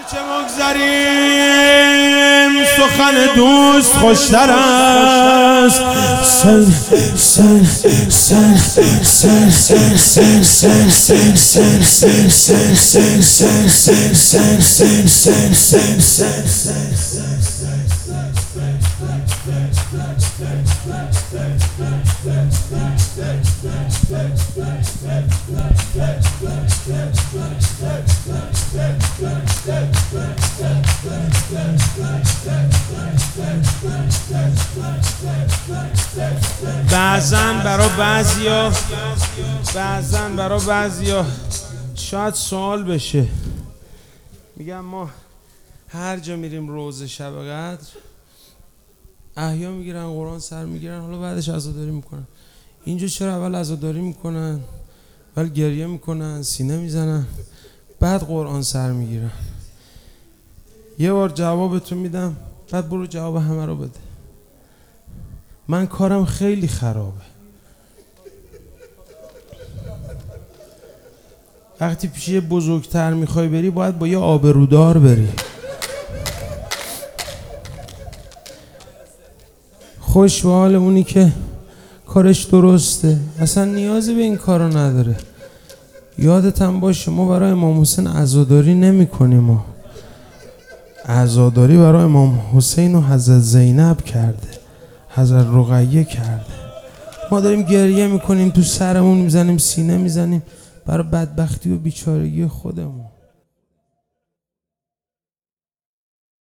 هرچه مگذریم سخن دوست خوشتر است. بعضن برا بعضیا شاید سوال بشه. میگم ما هر جا میریم روزه شب قدر احیا میگیرن، قرآن سر میگیرن، حالا بعدش عزاداری میکنن. اینجا چرا اول عزاداری میکنن، اول گریه میکنن، سینه میزنن، بعد قرآن سر میگیرن؟ یه بار جوابتون میدم، بعد برو جواب همه رو بده. من کارم خیلی خرابه. وقتی پیش یه بزرگتر میخوای بری باید با یه آبرودار بری. خوش به حال اونی که کارش درسته، اصلا نیازی به این کارو نداره. یادت هم باشه ما برای امام حسین عزاداری نمی کنیم. ما عزاداری برای امام حسین و حضرت زینب کرده، حضرت رقیه کرده. ما داریم گریه میکنیم، تو سرمون میزنیم، سینه میزنیم برای بدبختی و بیچارگی خودمون.